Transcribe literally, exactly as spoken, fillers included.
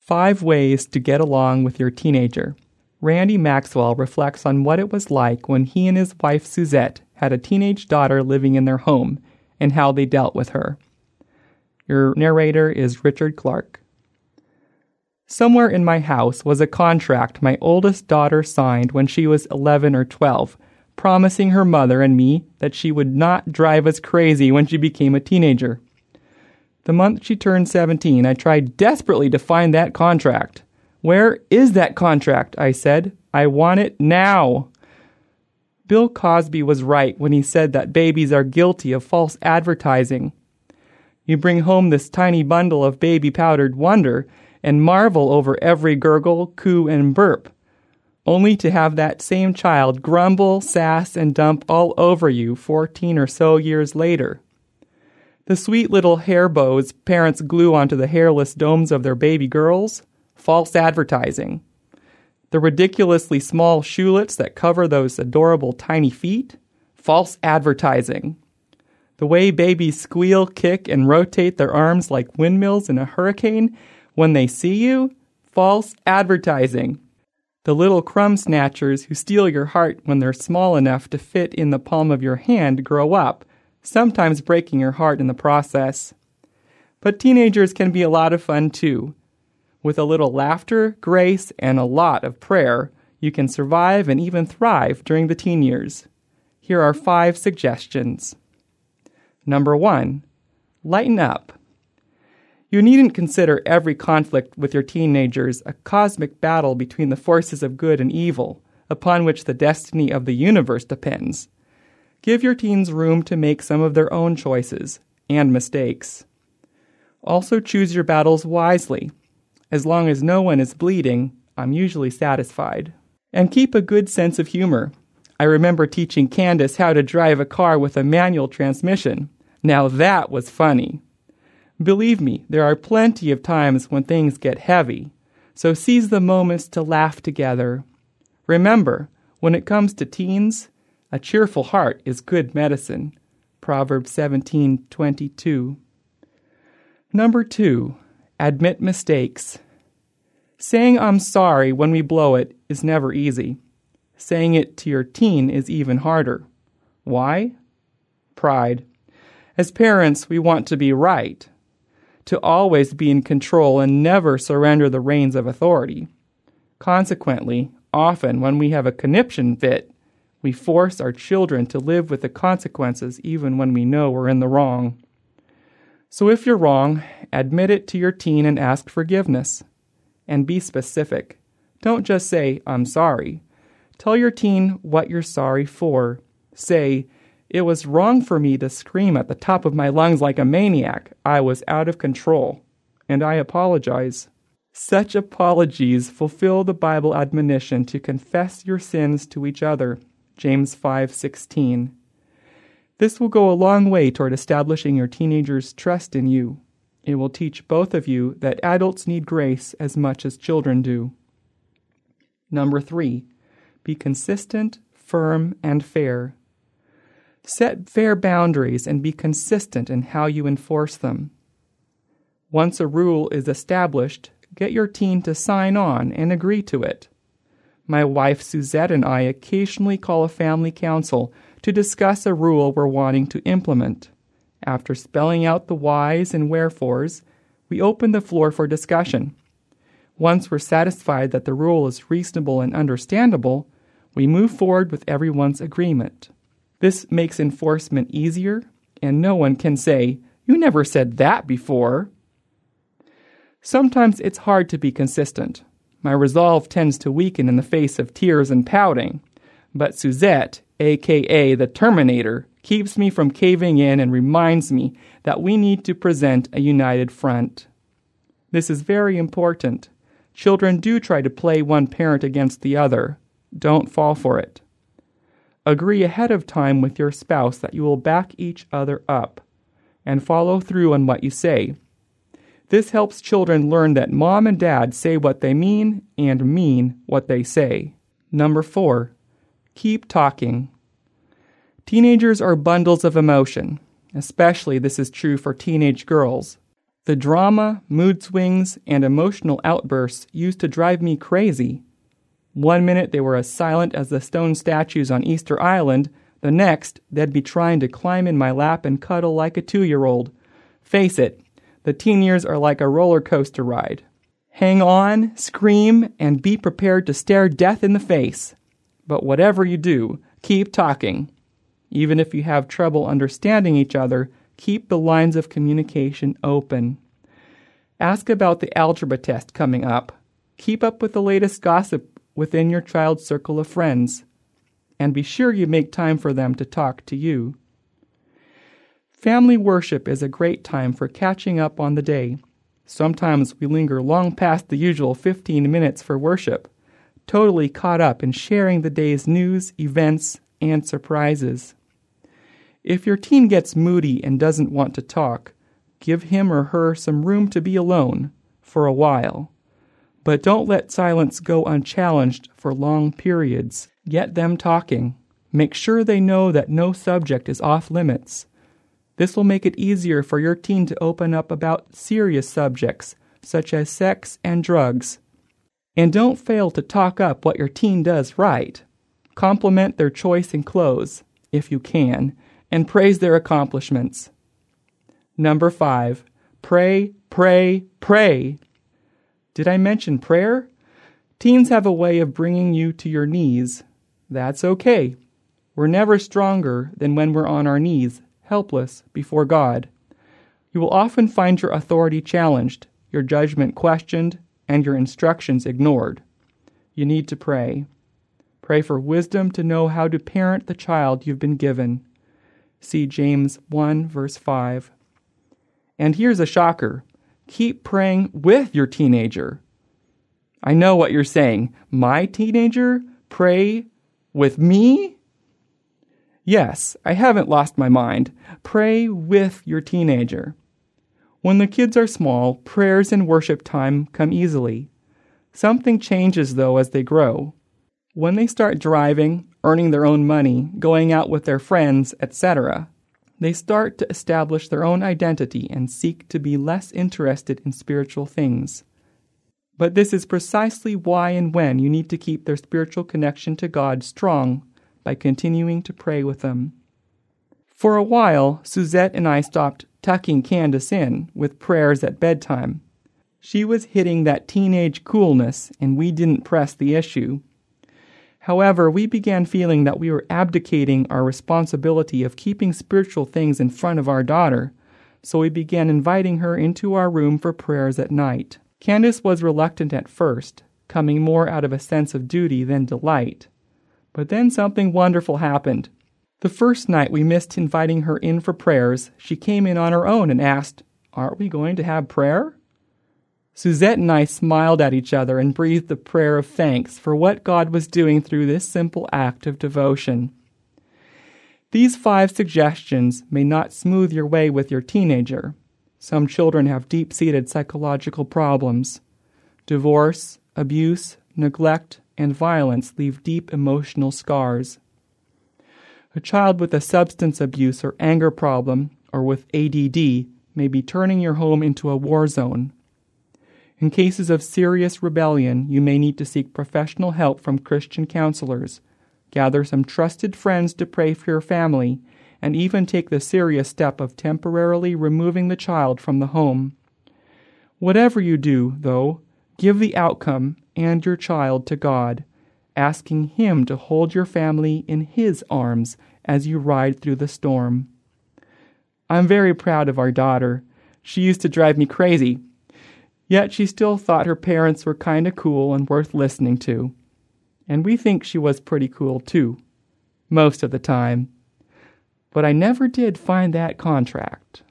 Five ways to get along with your teenager. Randy Maxwell reflects on what it was like when he and his wife Suzette had a teenage daughter living in their home and how they dealt with her. Your narrator is Richard Clark. Somewhere in my house was a contract my oldest daughter signed when she was eleven or twelve, promising her mother and me that she would not drive us crazy when she became a teenager. The month she turned seventeen, I tried desperately to find that contract. "Where is that contract?" I said. "I want it now." Bill Cosby was right when he said that babies are guilty of false advertising. You bring home this tiny bundle of baby powdered wonder and marvel over every gurgle, coo, and burp, only to have that same child grumble, sass, and dump all over you fourteen or so years later. The sweet little hair bows parents glue onto the hairless domes of their baby girls, false advertising. The ridiculously small shoelets that cover those adorable tiny feet, false advertising. The way babies squeal, kick, and rotate their arms like windmills in a hurricane when they see you, false advertising. The little crumb snatchers who steal your heart when they're small enough to fit in the palm of your hand grow up, sometimes breaking your heart in the process. But teenagers can be a lot of fun too. With a little laughter, grace, and a lot of prayer, you can survive and even thrive during the teen years. Here are five suggestions. Number one, lighten up. You needn't consider every conflict with your teenagers a cosmic battle between the forces of good and evil, upon which the destiny of the universe depends. Give your teens room to make some of their own choices and mistakes. Also choose your battles wisely. As long as no one is bleeding, I'm usually satisfied. And keep a good sense of humor. I remember teaching Candace how to drive a car with a manual transmission. Now that was funny. Believe me, there are plenty of times when things get heavy, so seize the moments to laugh together. Remember, when it comes to teens, a cheerful heart is good medicine. Proverbs seventeen twenty-two. Number two, admit mistakes. Saying I'm sorry when we blow it is never easy. Saying it to your teen is even harder. Why? Pride. As parents, we want to be right, to always be in control and never surrender the reins of authority. Consequently, often when we have a conniption fit, we force our children to live with the consequences even when we know we're in the wrong. So if you're wrong, admit it to your teen and ask forgiveness. And be specific. Don't just say, I'm sorry. Tell your teen what you're sorry for. Say, it was wrong for me to scream at the top of my lungs like a maniac. I was out of control, and I apologize. Such apologies fulfill the Bible admonition to confess your sins to each other, James five sixteen. This will go a long way toward establishing your teenagers' trust in you. It will teach both of you that adults need grace as much as children do. Number three, be consistent, firm, and fair. Set fair boundaries and be consistent in how you enforce them. Once a rule is established, get your teen to sign on and agree to it. My wife Suzette and I occasionally call a family council to discuss a rule we're wanting to implement. After spelling out the whys and wherefores, we open the floor for discussion. Once we're satisfied that the rule is reasonable and understandable, we move forward with everyone's agreement. This makes enforcement easier, and no one can say, "You never said that before." Sometimes it's hard to be consistent. My resolve tends to weaken in the face of tears and pouting. But Suzette, a k a the Terminator, keeps me from caving in and reminds me that we need to present a united front. This is very important. Children do try to play one parent against the other. Don't fall for it. Agree ahead of time with your spouse that you will back each other up, and follow through on what you say. This helps children learn that mom and dad say what they mean and mean what they say. Number four, keep talking. Teenagers are bundles of emotion. Especially this is true for teenage girls. The drama, mood swings, and emotional outbursts used to drive me crazy. One minute they were as silent as the stone statues on Easter Island, the next they'd be trying to climb in my lap and cuddle like a two-year-old. Face it, the teen years are like a roller coaster ride. Hang on, scream, and be prepared to stare death in the face. But whatever you do, keep talking. Even if you have trouble understanding each other, keep the lines of communication open. Ask about the algebra test coming up. Keep up with the latest gossip within your child's circle of friends. And be sure you make time for them to talk to you. Family worship is a great time for catching up on the day. Sometimes we linger long past the usual fifteen minutes for worship, totally caught up in sharing the day's news, events, and surprises. If your teen gets moody and doesn't want to talk, give him or her some room to be alone for a while. But don't let silence go unchallenged for long periods. Get them talking. Make sure they know that no subject is off limits. This will make it easier for your teen to open up about serious subjects, such as sex and drugs. And don't fail to talk up what your teen does right. Compliment their choice in clothes, if you can, and praise their accomplishments. Number five, pray, pray, pray. Did I mention prayer? Teens have a way of bringing you to your knees. That's okay. We're never stronger than when we're on our knees, helpless before God. You will often find your authority challenged, your judgment questioned, and your instructions ignored. You need to pray. Pray for wisdom to know how to parent the child you've been given. See James one, verse five. And here's a shocker. Keep praying with your teenager. I know what you're saying. My teenager? Pray with me? Yes, I haven't lost my mind. Pray with your teenager. When the kids are small, prayers and worship time come easily. Something changes, though, as they grow. When they start driving, earning their own money, going out with their friends, et cetera, they start to establish their own identity and seek to be less interested in spiritual things. But this is precisely why and when you need to keep their spiritual connection to God strong by continuing to pray with them. For a while, Suzette and I stopped tucking Candace in with prayers at bedtime. She was hitting that teenage coolness, and we didn't press the issue. However, we began feeling that we were abdicating our responsibility of keeping spiritual things in front of our daughter, so we began inviting her into our room for prayers at night. Candace was reluctant at first, coming more out of a sense of duty than delight. But then something wonderful happened. The first night we missed inviting her in for prayers, she came in on her own and asked, "Aren't we going to have prayer?" Suzette and I smiled at each other and breathed a prayer of thanks for what God was doing through this simple act of devotion. These five suggestions may not smooth your way with your teenager. Some children have deep-seated psychological problems. Divorce, abuse, neglect, and violence leave deep emotional scars. A child with a substance abuse or anger problem, or with A D D, may be turning your home into a war zone. In cases of serious rebellion, you may need to seek professional help from Christian counselors, gather some trusted friends to pray for your family, and even take the serious step of temporarily removing the child from the home. Whatever you do, though, give the outcome and your child to God, asking Him to hold your family in His arms as you ride through the storm. I'm very proud of our daughter. She used to drive me crazy. Yet she still thought her parents were kind of cool and worth listening to. And we think she was pretty cool too, most of the time. But I never did find that contract.